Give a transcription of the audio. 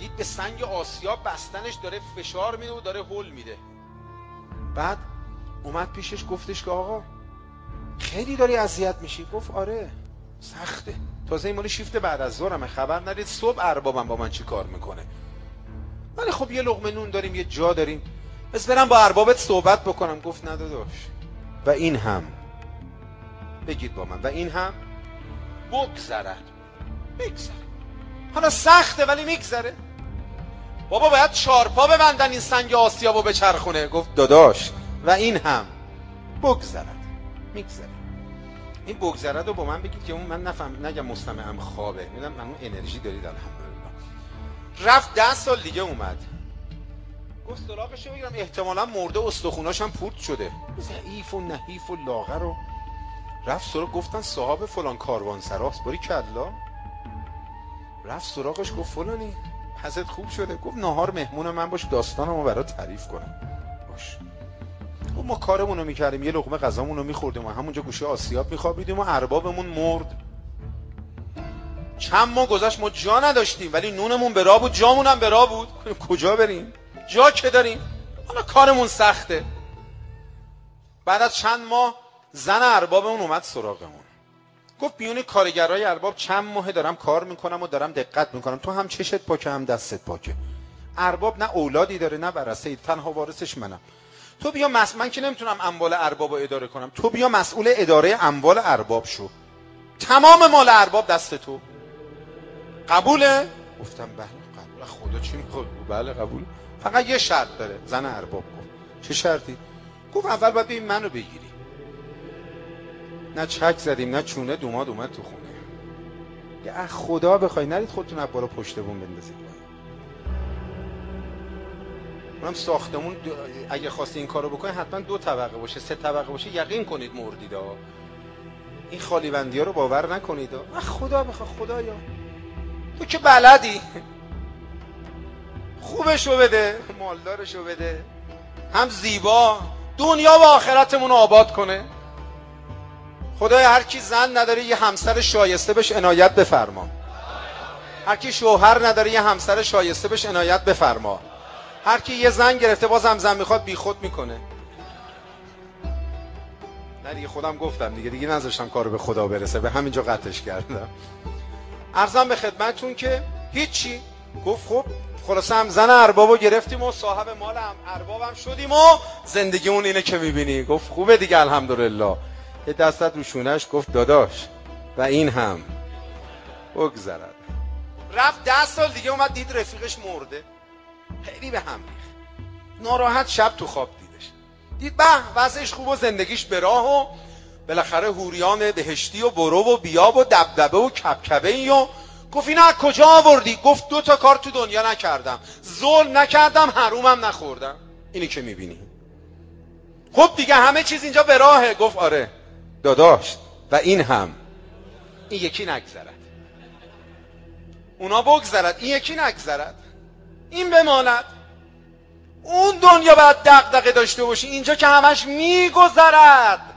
دید به سنگ آسیاب بستنش داره فشار میده و داره هول میده. بعد اومد پیشش گفتش که آقا خیلی داری اذیت میشی. گفت آره سخته، تازه این مال شیفت بعد از ظهرمه، خبر ندید صبح اربابم با من چی کار میکنه، ولی خب یه لقمه نون داریم، یه جا داریم، بس برم با اربابت صحبت بکنم. گفت نه داداش، و این هم بگید با من، و این هم بگذرد. میگذره، حالا سخته ولی میگذره. بابا باید 4 پا ببندن این سنگ آسیابو بچرخونه. گفت داداش و این هم بگذرد. میگذره. این بگذرد رو با من بگید که اون من نفهم نگم مستمعم خوابه، میدونم من اون انرژی دارید الحمدلله. رفت 10 سال دیگه اومد، گفت سراغشو بگیرم، احتمالاً مرده، استخوناش هم پورت شده، ضعیف و نحیف و لاغر. رو رفت سراغ، گفتن صاحب فلان کاروانسراست. باری کلا رفت سراغش، گفت فلانی حست خوب شده؟ گفت ناهار مهمون من باش، داستانمو برات تعریف کنم. باش. گفت ما کارمونو میکردیم، یه لقمه غذامونو میخوردیم و همونجا گوشه آسیاب میخوابیدیم و اربابمون مرد. چند ماه گذشت ما جا نداشتیم، ولی نونمون به راه بود، جامون هم به راه بود. کجا بریم؟ جا که داریم، حالا کارمون سخته. بعد از چند ماه زن اربابمون اومد سراغمون، گفت بیون کارگرای ارباب چند ماه دارم کار میکنم و دارم دقت میکنم، تو هم چشت پاکه هم دستت پاکه. ارباب نه اولادی داره نه ورثه‌ای، تنها وارثش منم. تو بیا من که نمیتونم اموال ارباب رو اداره کنم، تو بیا مسئول اداره اموال ارباب شو، تمام مال ارباب دست تو. قبوله؟ گفتم بله قبول. خدا چی میخواد؟ بله قبول، فقط یه شرط داره. زن ارباب گفت چه شرطی؟ گفت اول باید ببین منو بگیری. نه چک زدیم نه چونه، دوماد اومد تو خونه. یه خدا بخوای نرید خودتون از بالا پشت بوم بندازید. منم ساختمون اگه خواستی این کارو بکنید حتما 2 طبقه باشه، 3 طبقه باشه، یقین کنید مردید. این خالی بندی ها رو باور نکنید. خدا بخواه، خدایا تو که بلدی، خوبشو بده، مالدارشو بده، هم زیبا، دنیا و آخرتمون رو آباد کنه. خدایا هر کی زن نداره یه همسر شایسته بهش عنایت بفرما. هر کی شوهر نداره یه همسر شایسته بهش عنایت بفرما. هر کی یه زن گرفته بازم زن میخواد بیخود میکنه. نه دیگه خودم گفتم دیگه نذاشتم کارو به خدا برسه، به همینجا قطعش کردم. عرضم به خدمتتون که هیچی. گفت خب خلاصه هم زن اربابو گرفتیم و صاحب مال هم اربابم شدیم و زندگی اون اینه که میبینی. گفت خوبه دیگه الحمدلله. یه دستت رو شونش، گفت داداش و این هم بگذرد. رفت 10 سال دیگه اومد دید رفیقش مرده، خیلی به هم ریخت، ناراحت. شب تو خواب دیدش، دید به وضعش خوب و زندگیش به راه و بالاخره حوریان بهشتی و برو و بیاب و دبدبه و کبکبه ای. و گفت اینو از کجا آوردی؟ گفت 2 تا کار تو دنیا نکردم، ظلم نکردم، حرومم نخوردم. اینی که میبینی. خب دیگه همه چیز اینجا به راهه. گفت آره داداش و این هم، این یکی نگذرد. اونا بگذرد، این یکی نگذرد، این بماند. اون دنیا باید دغدغه داشته باشی، اینجا که همش میگذرد.